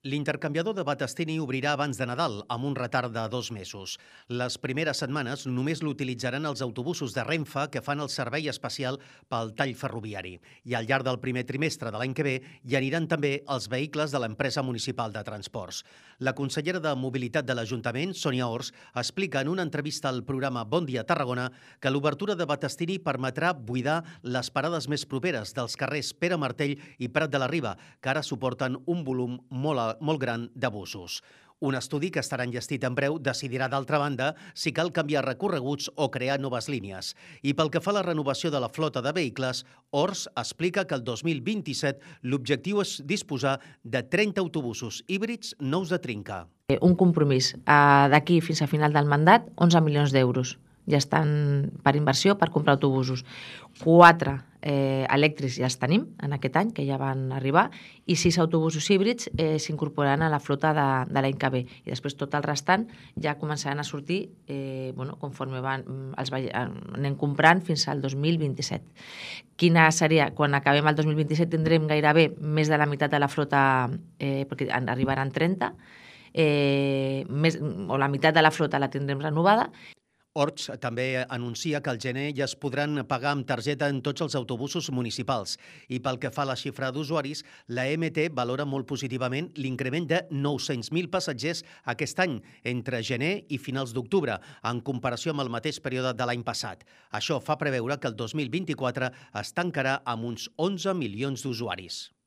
L'intercanviador de Battestini obrirà abans de Nadal, amb un retard de 2 mesos. Les primeres setmanes només l'utilitzaran els autobusos de Renfe que fan el servei especial pel tall ferroviari. I al llarg del primer trimestre de l'any que ve hi aniran també els vehicles de l'empresa municipal de transports. La consellera de Mobilitat de l'Ajuntament, Sònia Ors, explica en una entrevista al programa Bon Dia Tarragona que l'obertura de Battestini permetrà buidar les parades més properes dels carrers Pere Martell i Prat de la Riba, que ara suporten un volum molt gran d'abusos. Un estudi que estarà enllestit en breu decidirà, d'altra banda, si cal canviar recorreguts o crear noves línies. I pel que fa a la renovació de la flota de vehicles, Ors explica que el 2027 l'objectiu és disposar de 30 autobusos híbrids nous de trinca. Un compromís. D'aquí fins a final del mandat, 11 milions d'euros. Ja estan per inversió, per comprar autobusos. 4 elèctrics ja els tenim en aquest any, que ja van arribar, i 6 autobusos híbrids s'incorporaran a la flota de l'any que ve. I després tot el restant ja començaran a sortir conforme anem comprant fins al 2027. Quina seria? Quan acabem el 2027 tindrem gairebé més de la meitat de la flota, perquè arribaran 30, o la meitat de la flota la tindrem renovada. Ors també anuncia que al gener ja es podran pagar amb targeta en tots els autobusos municipals. I pel que fa a la xifra d'usuaris, la MT valora molt positivament l'increment de 900.000 passatgers aquest any, entre gener i finals d'octubre, en comparació amb el mateix període de l'any passat. Això fa preveure que el 2024 es tancarà amb uns 11 milions d'usuaris.